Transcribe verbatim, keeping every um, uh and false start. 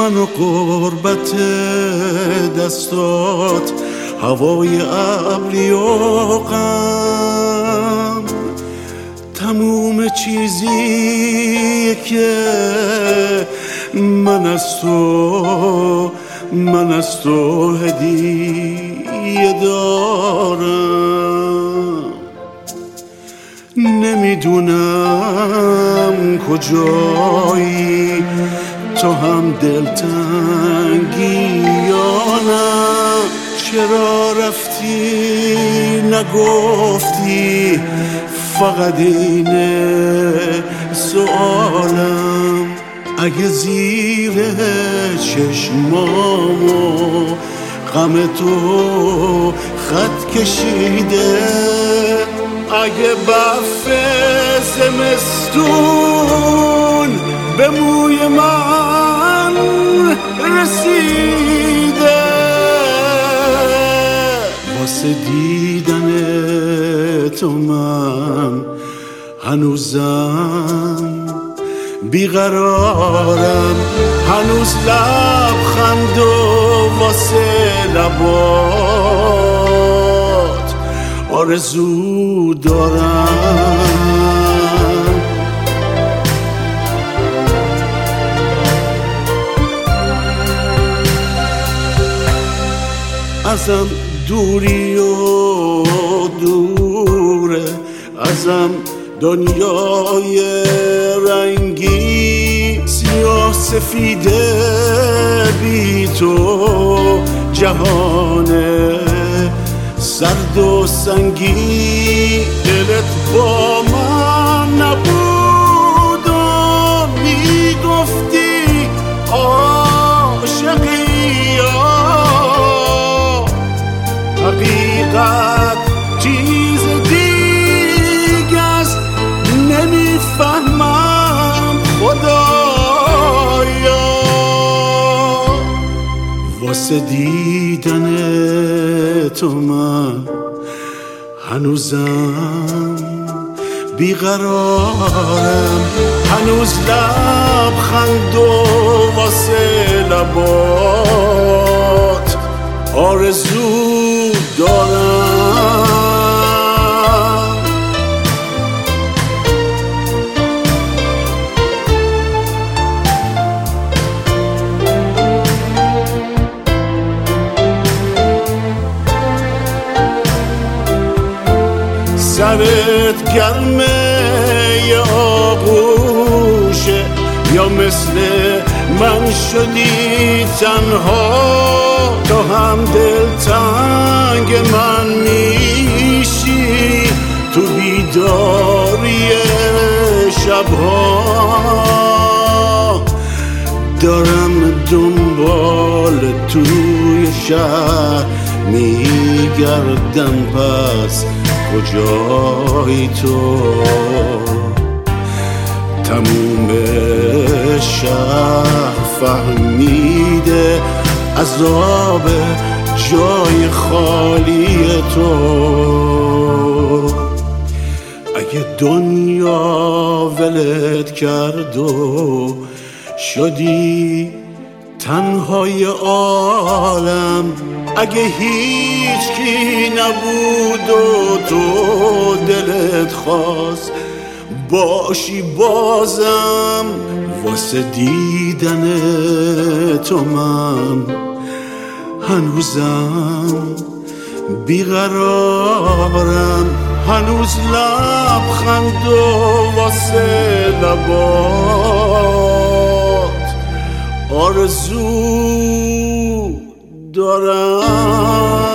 من و قربت دستات، هوای ابری و غم، تموم چیزی که من از تو من از تو هدیه دارم. نمیدونم کجایی، تو هم دلتنگی یا نه، چرا رفتی نگفتی، فقط اینه سوالم. اگه زیر چشمامو غم تو خط کشیده، اگه برف زمستون به موی من رسیده، واسه دیدن تو من هنوزم بیقرارم، هنوز لبخند و واسه لبات آرزو دارم. ازم دوری و دوره، ازم دنیای رنگی، سیاه سفیده بی تو، جهان سرد و سنگی. دلت با من نبود و میگفتی عاشقی، حقیقت چیز دیگه است، نمیفهمم خدایا. واسه دیدن تو من هنوزم بیقرارم، هنوز لبخند و واسه لبات آرزو دارم. سرت گرمه یا آغوشه، یا مثل من شدی تنها، تو هم دلتنگ من میشی تو بیداری شبها. دارم دنبال توی شهر میگردم، پس کجایی تو؟ تموم شهر فهمیده عذاب جای خالی تو. اگه دنیا ولت کرد و شدی تنهای عالم، اگه هیچ کی نبود و تو دلت خواست باشی بازم، واسه دیدن تو من هنوزم بیقرارم، هنوز لبخند و واسه لبات آرزو دارم.